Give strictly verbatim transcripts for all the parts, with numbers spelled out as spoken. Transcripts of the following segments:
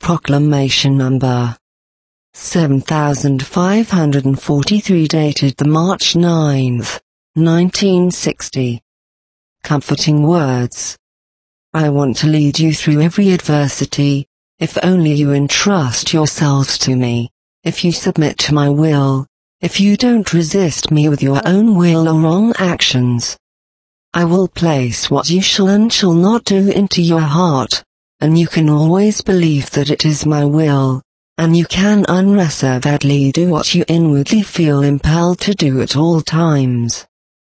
Proclamation number seven thousand five hundred forty-three, dated the March ninth, nineteen sixty. Comforting words. I want to lead you through every adversity, if only you entrust yourselves to me, if you submit to my will, if you don't resist me with your own will or wrong actions. I will place what you shall and shall not do into your heart, and you can always believe that it is my will, and you can unreservedly do what you inwardly feel impelled to do at all times.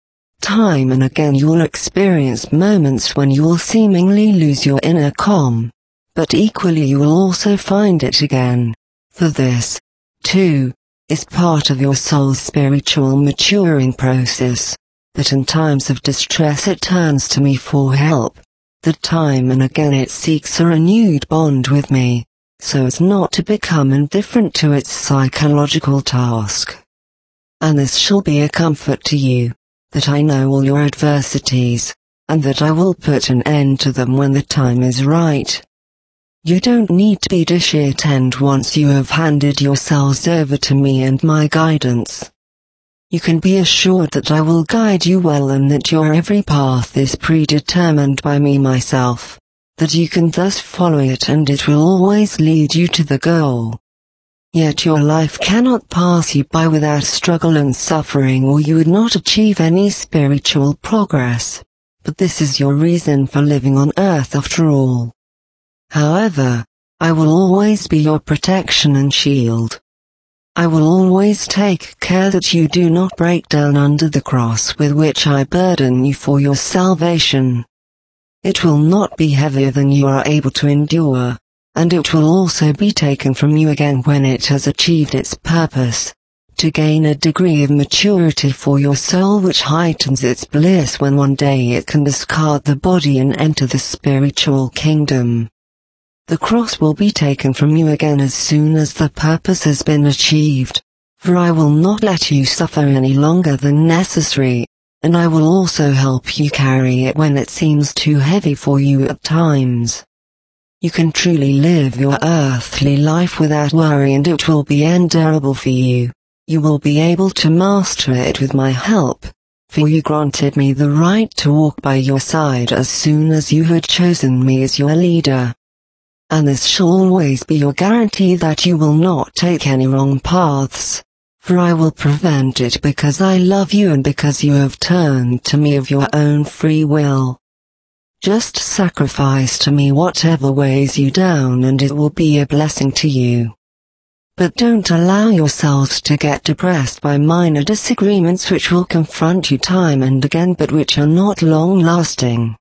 Time and again you will experience moments when you will seemingly lose your inner calm, but equally you will also find it again, for this, too, is part of your soul's spiritual maturing process, that in times of distress it turns to me for help, that time and again it seeks a renewed bond with me, so as not to become indifferent to its psychological task. And this shall be a comfort to you, that I know all your adversities, and that I will put an end to them when the time is right. You don't need to be disheartened once you have handed yourselves over to me and my guidance. You can be assured that I will guide you well and that your every path is predetermined by me myself, that you can thus follow it and it will always lead you to the goal. Yet your life cannot pass you by without struggle and suffering, or you would not achieve any spiritual progress, but this is your reason for living on earth after all. However, I will always be your protection and shield. I will always take care that you do not break down under the cross with which I burden you for your salvation. It will not be heavier than you are able to endure, and it will also be taken from you again when it has achieved its purpose, to gain a degree of maturity for your soul which heightens its bliss when one day it can discard the body and enter the spiritual kingdom. The cross will be taken from you again as soon as the purpose has been achieved, for I will not let you suffer any longer than necessary, and I will also help you carry it when it seems too heavy for you at times. You can truly live your earthly life without worry, and it will be endurable for you. You will be able to master it with my help, for you granted me the right to walk by your side as soon as you had chosen me as your leader. And this shall always be your guarantee that you will not take any wrong paths, for I will prevent it because I love you and because you have turned to me of your own free will. Just sacrifice to me whatever weighs you down and it will be a blessing to you. But don't allow yourselves to get depressed by minor disagreements which will confront you time and again but which are not long-lasting.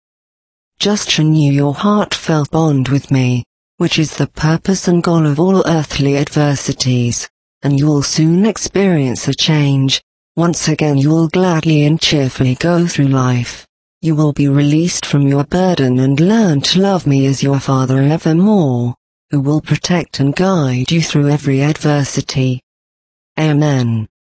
Just renew your heartfelt bond with me, which is the purpose and goal of all earthly adversities, and you will soon experience a change. Once again you will gladly and cheerfully go through life. You will be released from your burden and learn to love me as your Father evermore, who will protect and guide you through every adversity. Amen.